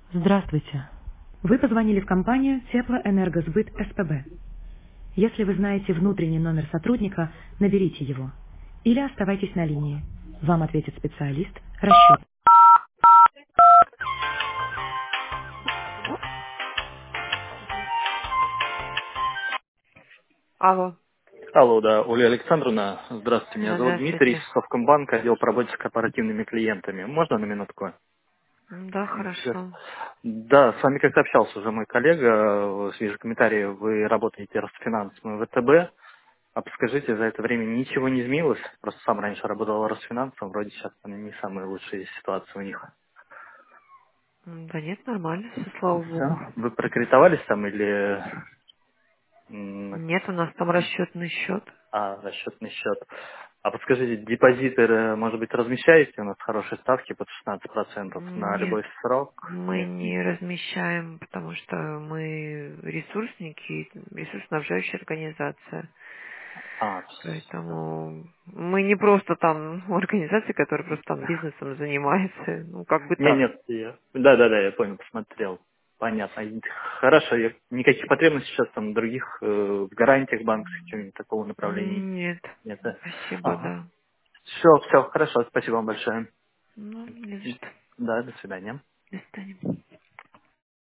Здравствуйте. Вы позвонили в компанию Теплоэнергосбыт СПБ. Если вы знаете внутренний номер сотрудника, наберите его. Или оставайтесь на линии. Вам ответит специалист. Расчет. Алло. Алло, да, Оля Александровна, здравствуйте, меня Да, зовут Дмитрий, здравствуйте. из Совкомбанка, отдел по работе с корпоративными клиентами. Можно на минутку? Да, Сейчас. хорошо. Да, с вами как-то общался уже мой коллега, вижу комментарии, вы работаете Росфинансом и ВТБ, а подскажите, за это время ничего не изменилось? Просто сам раньше работал Росфинансом, вроде сейчас там не самые лучшие ситуации у них. Да нет, нормально, всё, слава Все? богу. Вы прокредитовались там или Нет, у нас там расчетный счет. расчетный счет? А подскажите, депозиты, может быть, размещаете? У нас хорошие ставки под 16% на Нет, любой срок? мы Нет? не размещаем, потому что мы ресурсники, ресурсоснабжающая организация. А, Поэтому мы не просто там организация, которая просто там бизнесом занимается. Ну, как бы нет, так. нет, да, я понял, посмотрел. Понятно. Никаких потребностей сейчас там других в гарантиях банковских, чего-нибудь такого направления Нет. нет. Да? Спасибо, Ага. да. Все, хорошо, спасибо вам большое. Ну, не за что. Да, до свидания. До свидания.